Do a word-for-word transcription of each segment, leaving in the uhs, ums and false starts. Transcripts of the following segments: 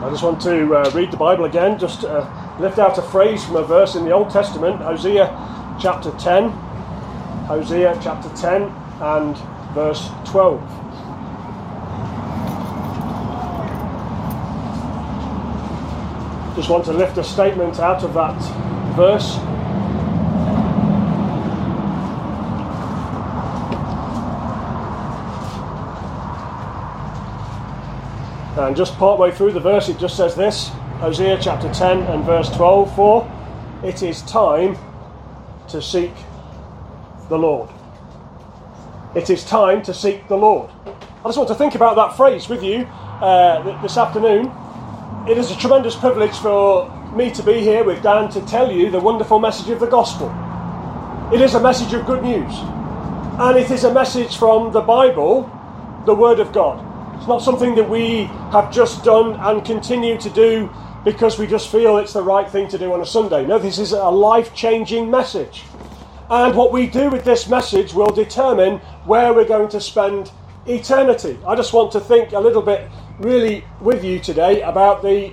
I just want to uh, read the Bible again, just uh, lift out a phrase from a verse in the Old Testament, Hosea chapter ten, Hosea chapter ten and verse twelve. Just want to lift a statement out of that verse. And just part way through the verse, it just says this, Hosea chapter ten and verse twelve, for it is time to seek the Lord. It is time to seek the Lord. I just want to think about that phrase with you uh, this afternoon. It is a tremendous privilege for me to be here with Dan to tell you the wonderful message of the gospel. It is a message of good news. And it is a message from the Bible, the Word of God. It's not something that we have just done and continue to do because we just feel it's the right thing to do on a Sunday. No, this is a life-changing message. And what we do with this message will determine where we're going to spend eternity. I just want to think a little bit really with you today about the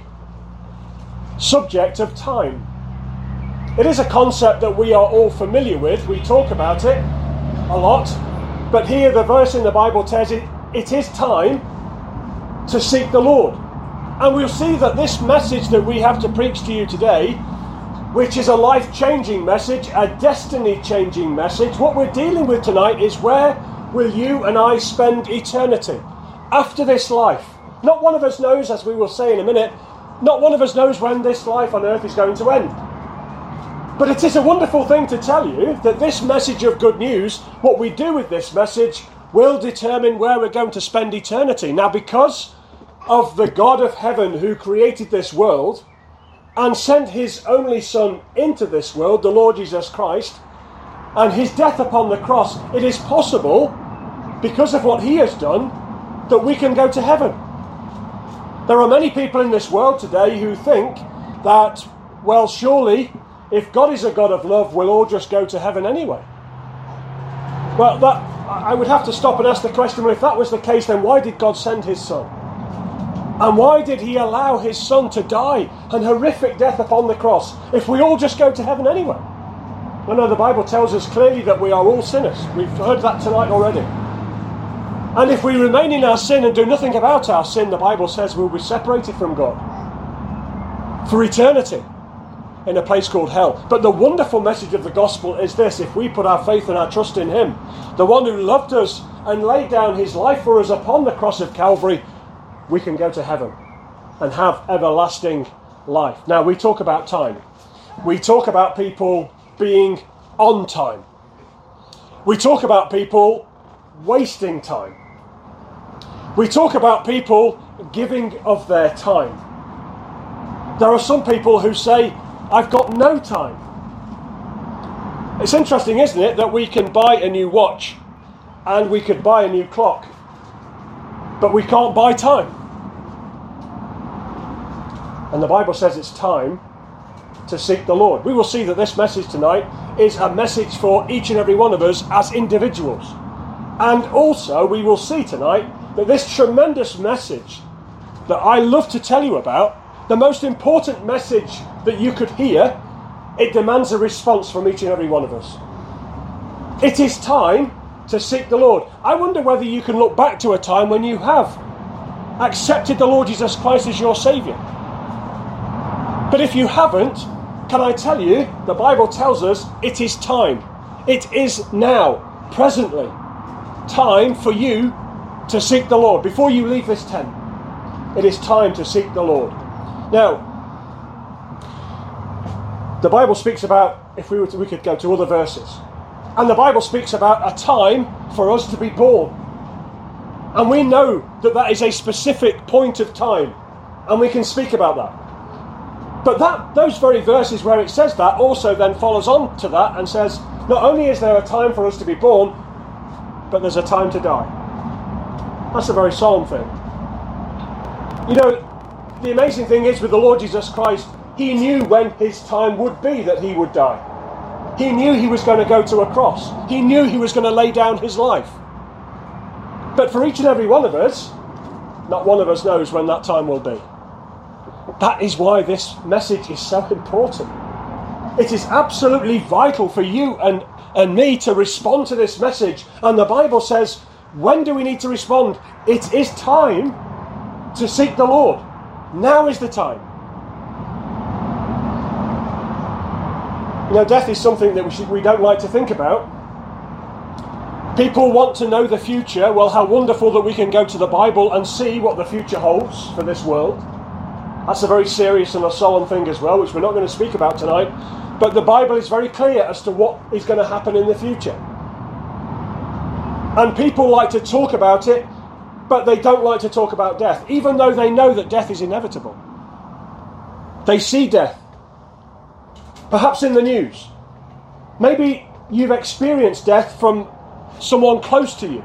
subject of time. It is a concept that we are all familiar with. We talk about it a lot. But here the verse in the Bible tells it, it is time to seek the Lord. And we'll see that this message that we have to preach to you today, which is a life-changing message, a destiny-changing message, what we're dealing with tonight is where will you and I spend eternity after this life. Not one of us knows, as we will say in a minute, not one of us knows when this life on earth is going to end. But it is a wonderful thing to tell you that this message of good news, what we do with this message, will determine where we're going to spend eternity. Now, because of the God of heaven who created this world and sent his only Son into this world, the Lord Jesus Christ, and his death upon the cross, it is possible, because of what he has done, that we can go to heaven. There are many people in this world today who think that, well, surely, if God is a God of love, we'll all just go to heaven anyway. Well, that I would have to stop and ask the question, well, if that was the case, then why did God send his Son? And why did he allow his Son to die an horrific death upon the cross if we all just go to heaven anyway? Well, no, the Bible tells us clearly that we are all sinners. We've heard that tonight already. And if we remain in our sin and do nothing about our sin, the Bible says we'll be separated from God for eternity in a place called hell. But the wonderful message of the gospel is this: if we put our faith and our trust in him, the one who loved us and laid down his life for us upon the cross of Calvary, we can go to heaven and have everlasting life. Now, we talk about time. We talk about people being on time. We talk about people wasting time. We talk about people giving of their time. There are some people who say, I've got no time. It's interesting, isn't it, that we can buy a new watch and we could buy a new clock, but we can't buy time. And the Bible says it's time to seek the Lord. We will see that this message tonight is a message for each and every one of us as individuals. And also we will see tonight that this tremendous message that I love to tell you about, the most important message that you could hear, it demands a response from each and every one of us. It is time to seek the Lord. I wonder whether you can look back to a time when you have accepted the Lord Jesus Christ as your Saviour. But if you haven't, can I tell you, the Bible tells us it is time. It is now, presently, time for you to seek the Lord. Before you leave this tent, it is time to seek the Lord. Now, the Bible speaks about, if we were to, we could go to other verses, and the Bible speaks about a time for us to be born. And we know that that is a specific point of time, and we can speak about that. But that those very verses where it says that also then follows on to that and says, not only is there a time for us to be born, but there's a time to die. That's a very solemn thing. You know, the amazing thing is with the Lord Jesus Christ, he knew when his time would be that he would die. He knew he was going to go to a cross. He knew he was going to lay down his life. But for each and every one of us, not one of us knows when that time will be. That is why this message is so important. It is absolutely vital for you and, and me to respond to this message. And the Bible says, when do we need to respond? It is time to seek the Lord. Now is the time. You know, death is something that we, should, we don't like to think about. People want to know the future. Well, how wonderful that we can go to the Bible and see what the future holds for this world. That's a very serious and a solemn thing as well, which we're not going to speak about tonight. But the Bible is very clear as to what is going to happen in the future. And people like to talk about it, but they don't like to talk about death, even though they know that death is inevitable. They see death, perhaps in the news. Maybe you've experienced death from someone close to you.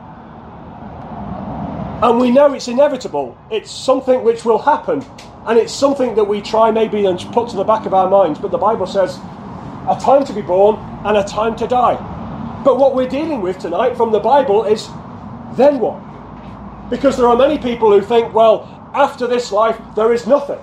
And we know it's inevitable. It's something which will happen. And it's something that we try maybe and put to the back of our minds. But the Bible says a time to be born and a time to die. But what we're dealing with tonight from the Bible is then what? Because there are many people who think, well, after this life there is nothing.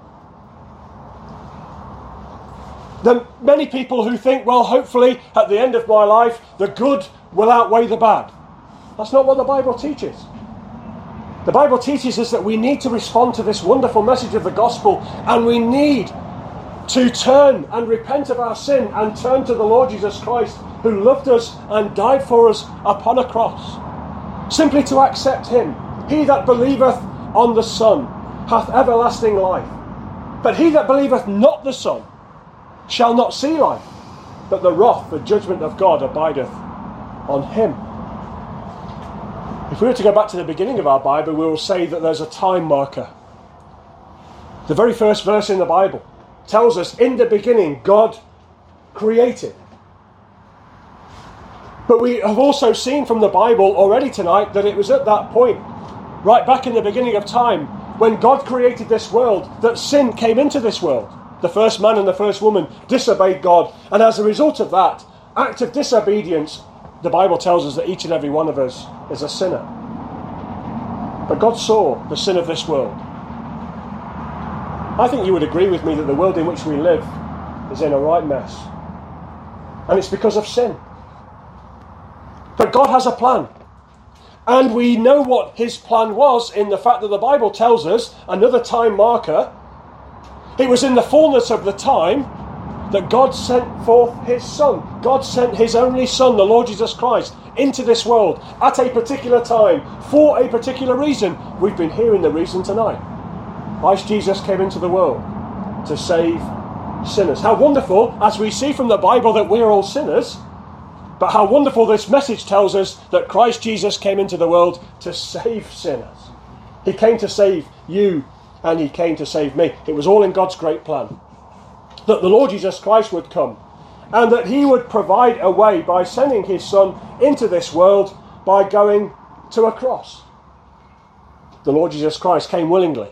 There are many people who think, well, hopefully at the end of my life the good will outweigh the bad. That's not what the Bible teaches. The Bible teaches us that we need to respond to this wonderful message of the gospel, and we need to turn and repent of our sin and turn to the Lord Jesus Christ, who loved us and died for us upon a cross. Simply to accept him. He that believeth on the Son hath everlasting life. But he that believeth not the Son shall not see life, but the wrath, the judgment of God abideth on him. If we were to go back to the beginning of our Bible, we will say that there's a time marker. The very first verse in the Bible tells us, in the beginning, God created. But we have also seen from the Bible already tonight that it was at that point, right back in the beginning of time, when God created this world, that sin came into this world. The first man and the first woman disobeyed God. And as a result of that act of disobedience, the Bible tells us that each and every one of us is a sinner. But God saw the sin of this world. I think you would agree with me that the world in which we live is in a right mess. And it's because of sin. But God has a plan. And we know what his plan was in the fact that the Bible tells us, another time marker, it was in the fullness of the time that God sent forth his Son. God sent his only Son, the Lord Jesus Christ, into this world at a particular time for a particular reason. We've been hearing the reason tonight. Christ Jesus came into the world to save sinners. How wonderful, as we see from the Bible, that we're all sinners, but how wonderful this message tells us that Christ Jesus came into the world to save sinners. He came to save you, and he came to save me. It was all in God's great plan. That the Lord Jesus Christ would come, and that he would provide a way by sending his Son into this world by going to a cross. The Lord Jesus Christ came willingly.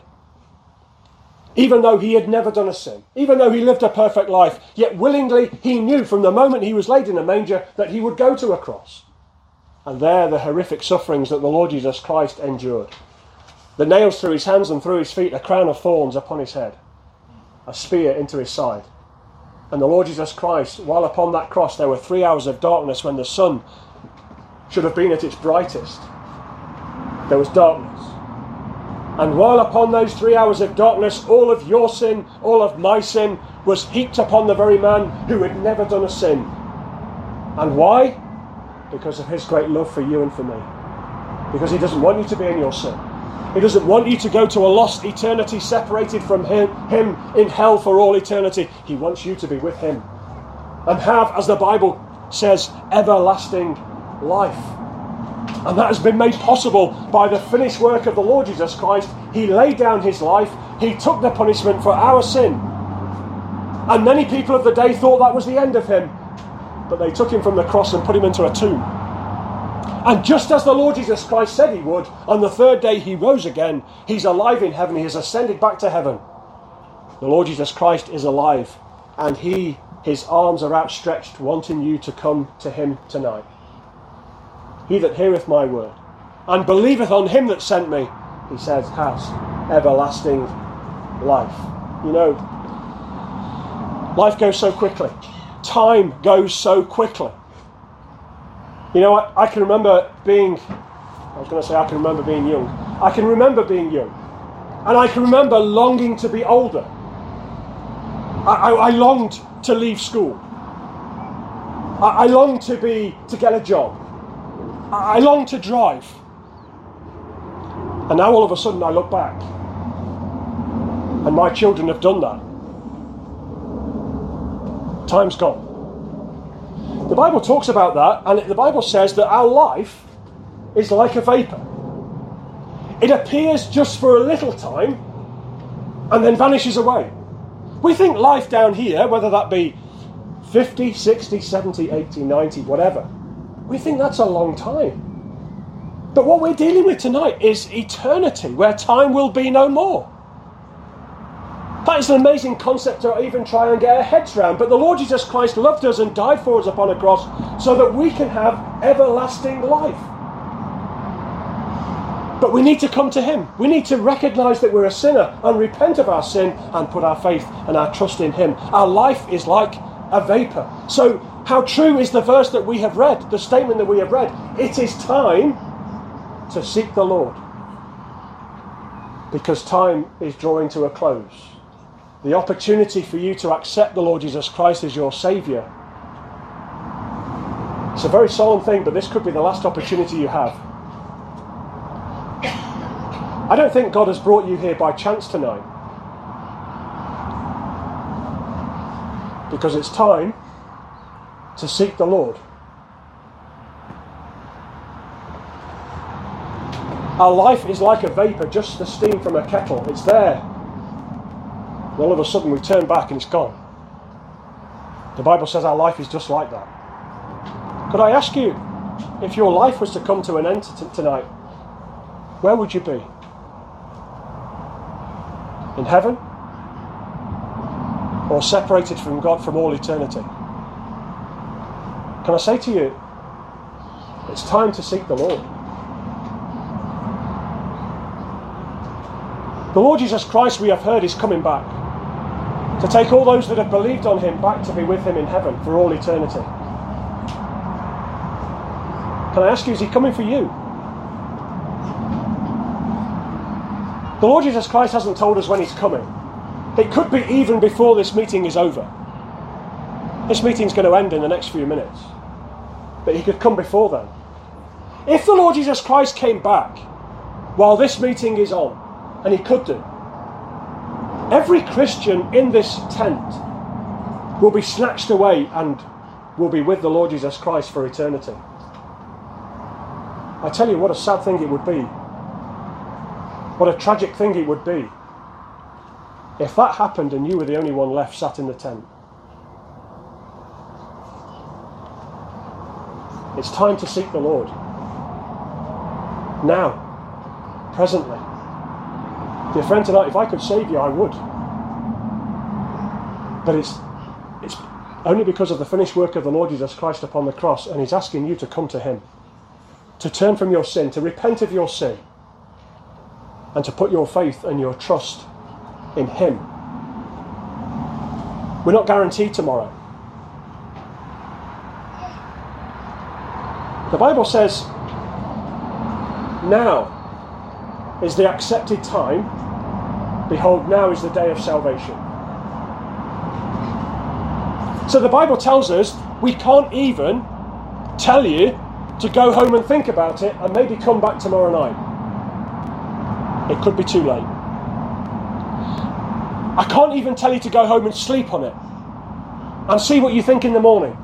Even though he had never done a sin, even though he lived a perfect life, yet willingly he knew from the moment he was laid in a manger that he would go to a cross. And there the horrific sufferings that the Lord Jesus Christ endured. The nails through his hands and through his feet, a crown of thorns upon his head, a spear into his side. And the Lord Jesus Christ, while upon that cross there were three hours of darkness when the sun should have been at its brightest, there was darkness. And while upon those three hours of darkness, all of your sin, all of my sin, was heaped upon the very man who had never done a sin. And why? Because of his great love for you and for me. Because he doesn't want you to be in your sin. He doesn't want you to go to a lost eternity separated from him, him in hell for all eternity. He wants you to be with him and have, as the Bible says, everlasting life. And that has been made possible by the finished work of the Lord Jesus Christ. He laid down his life. He took the punishment for our sin. And many people of the day thought that was the end of him. But they took him from the cross and put him into a tomb. And just as the Lord Jesus Christ said he would, on the third day he rose again. He's alive in heaven. He has ascended back to heaven. The Lord Jesus Christ is alive. And he, his arms are outstretched, wanting you to come to him tonight. He that heareth my word and believeth on him that sent me, he says, has everlasting life. You know, life goes so quickly. Time goes so quickly. You know, I, I can remember being, I was going to say I can remember being young. I can remember being young. And I can remember longing to be older. I, I, I longed to leave school. I, I longed to be, to get a job. I, I longed to drive. And now all of a sudden I look back. And my children have done that. Time's gone. The Bible talks about that, and the Bible says that our life is like a vapour. It appears just for a little time and then vanishes away. We think life down here, whether that be fifty, sixty, seventy, eighty, ninety, whatever, we think that's a long time. But what we're dealing with tonight is eternity, where time will be no more. That is an amazing concept to even try and get our heads around. But the Lord Jesus Christ loved us and died for us upon a cross so that we can have everlasting life. But we need to come to him. We need to recognise that we're a sinner and repent of our sin and put our faith and our trust in him. Our life is like a vapour. So how true is the verse that we have read, the statement that we have read? It is time to seek the Lord. Because time is drawing to a close. The opportunity for you to accept the Lord Jesus Christ as your Saviour. It's a very solemn thing, but this could be the last opportunity you have. I don't think God has brought you here by chance tonight. Because it's time to seek the Lord. Our life is like a vapour, just the steam from a kettle. It's there. And all of a sudden we turn back and it's gone. The Bible says our life is just like that. Could I ask you, if your life was to come to an end t- tonight, where would you be? In heaven? Or separated from God from all eternity? Can I say to you, it's time to seek the Lord. The Lord Jesus Christ, we have heard, is coming back to take all those that have believed on him back to be with him in heaven for all eternity. Can I ask you, is he coming for you? The Lord Jesus Christ hasn't told us when he's coming. It could be even before this meeting is over. This meeting's going to end in the next few minutes. But he could come before then. If the Lord Jesus Christ came back while this meeting is on, and he could do, every Christian in this tent will be snatched away and will be with the Lord Jesus Christ for eternity. I tell you, what a sad thing it would be. What a tragic thing it would be if that happened and you were the only one left sat in the tent. It's time to seek the Lord. Now. Presently. Dear friend, tonight, if I could save you, I would. But it's it's only because of the finished work of the Lord Jesus Christ upon the cross, and he's asking you to come to him, to turn from your sin, to repent of your sin, and to put your faith and your trust in him. We're not guaranteed tomorrow. The Bible says, now is the accepted time. Behold, now is the day of salvation. So the Bible tells us we can't even tell you to go home and think about it and maybe come back tomorrow night. It could be too late. I can't even tell you to go home and sleep on it and see what you think in the morning.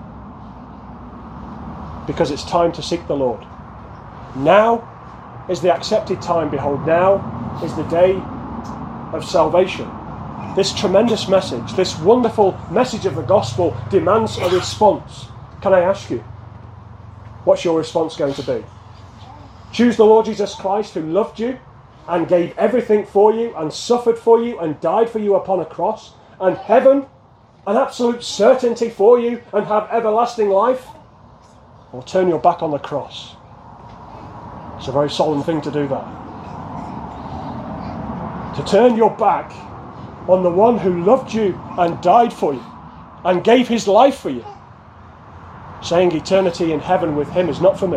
Because it's time to seek the Lord. Now is the accepted time. Behold, now is the day of salvation. This tremendous message, this wonderful message of the gospel demands a response. Can I ask you, what's your response going to be? Choose the Lord Jesus Christ, who loved you and gave everything for you and suffered for you and died for you upon a cross, and heaven, an absolute certainty for you, and have everlasting life? Or turn your back on the cross? It's a very solemn thing to do that. To turn your back on the one who loved you and died for you and gave his life for you, saying eternity in heaven with him is not for me,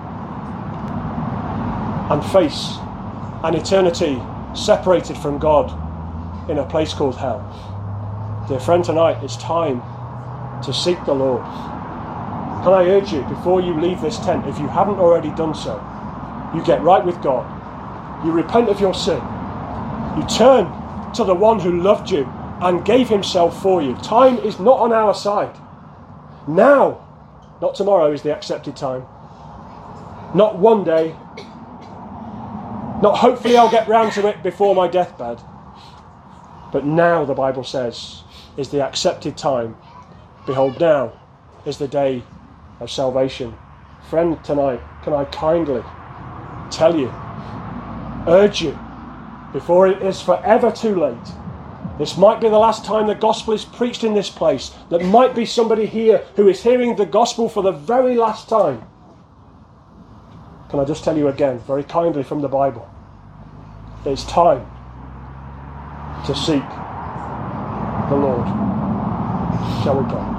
and face an eternity separated from God in a place called hell. Dear friend, tonight it's time to seek the Lord. Can I urge you, before you leave this tent, if you haven't already done so, you get right with God, you repent of your sin, you turn to the one who loved you and gave himself for you. Time is not on our side. Now, not tomorrow, is the accepted time. Not one day. Not hopefully I'll get round to it before my deathbed. But now, the Bible says, is the accepted time. Behold, now is the day of salvation. Friend, tonight, can I kindly tell you, urge you, before it is forever too late, this might be the last time the gospel is preached in this place. There might be somebody here who is hearing the gospel for the very last time. Can I just tell you again, very kindly from the Bible, it's time to seek the Lord. Shall we pray?